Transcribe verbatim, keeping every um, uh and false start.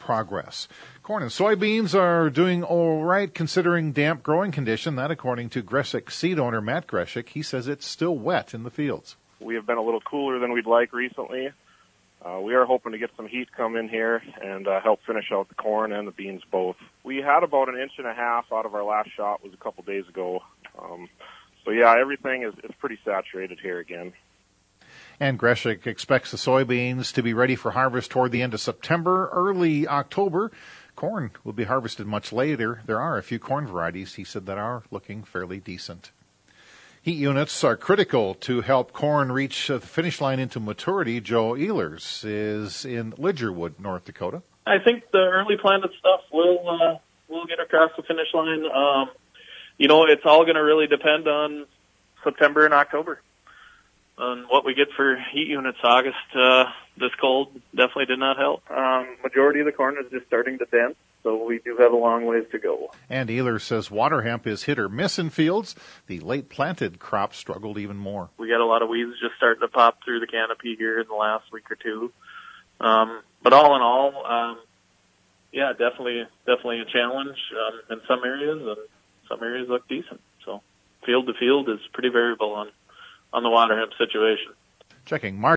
progress. Corn and soybeans are doing all right considering damp growing condition. That according to Greshik seed owner Matt Greshik. He says it's still wet in the fields. We have been a little cooler than we'd like recently. Uh, we are hoping to get some heat come in here and uh, help finish out the corn and the beans both. We had about an inch and a half out of our last shot was a couple days ago. Um, so, yeah, everything is, is pretty saturated here again. And Greshik expects the soybeans to be ready for harvest toward the end of September, early October. Corn will be harvested much later. There are a few corn varieties, he said, that are looking fairly decent. Heat units are critical to help corn reach the finish line into maturity. Joe Ehlers is in Lidgerwood, North Dakota. I think the early planted stuff will uh, will get across the finish line. Um, you know, it's all going to really depend on September and October, on what we get for heat units. August, uh, this cold definitely did not help. Um, majority of the corn is just starting to dent, so we do have a long ways to go. And Ehlers says water hemp is hit or miss in fields. The late planted crop struggled even more. We got a lot of weeds just starting to pop through the canopy here in the last week or two. Um, but all in all, um, yeah, definitely, definitely a challenge um, in some areas, and some areas look decent. So field to field is pretty variable on, on the water hemp situation. Checking Mark.